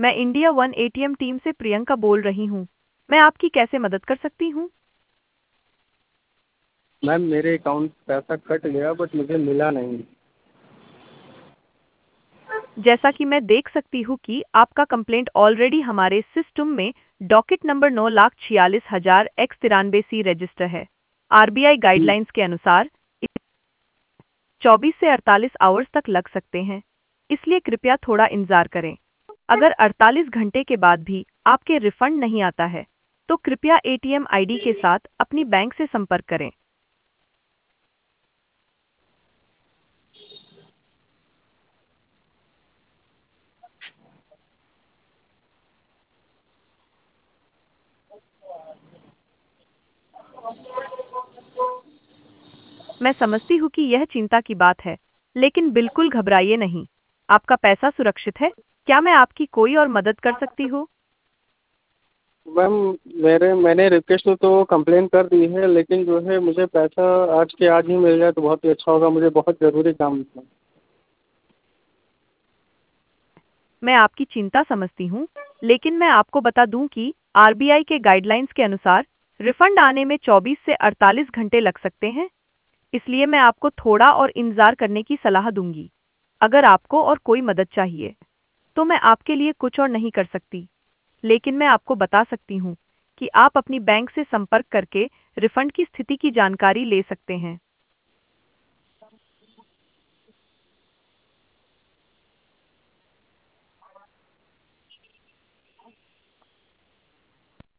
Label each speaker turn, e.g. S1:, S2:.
S1: मैं India one ATM team से प्रियंका बोल रही हूँ। मैं आपकी कैसे मदद कर सकती हूँ?
S2: मैम मेरे अकाउंट से पैसा कट गया बट मुझे मिला नहीं।
S1: जैसा कि मैं देख सकती हूँ कि आपका कंप्लेंट ऑलरेडी हमारे सिस्टम में डॉकेट नंबर 9,46,000 X93C रजिस्टर है। आरबीआई
S2: जी।
S1: गाइडलाइंस के अनुसार 24 से 48 आवर्स तक लग सकते हैं, इसलिए कृपया थोड़ा इंतजार करें। अगर 48 घंटे के बाद भी आपके रिफंड नहीं आता है, तो कृपया एटीएम आईडी के साथ अपनी बैंक से संपर्क करें। मैं समझती हूँ कि यह चिंता की बात है, लेकिन बिल्कुल घबराइए नहीं। आपका पैसा सुरक्षित है। क्या मैं आपकी कोई और मदद कर सकती हूँ?
S2: मैम मैंने रिक्वेस्ट तो कंप्लेन कर दी है, लेकिन जो है मुझे पैसा आज के आज ही मिल जाए तो बहुत ही अच्छा होगा। मुझे बहुत ज़रूरी काम था।
S1: मैं आपकी चिंता समझती हूँ, लेकिन मैं आपको बता दूं कि आरबीआई के गाइडलाइंस के अनुसार रिफंड आने में 24 से 48 घंटे लग सकते हैं, इसलिए मैं आपको थोड़ा और इंतजार करने की सलाह दूंगी। अगर आपको और कोई मदद चाहिए, तो मैं आपके लिए कुछ और नहीं कर सकती, लेकिन मैं आपको बता सकती हूँ कि आप अपनी बैंक से संपर्क करके रिफंड की स्थिति की जानकारी ले सकते हैं।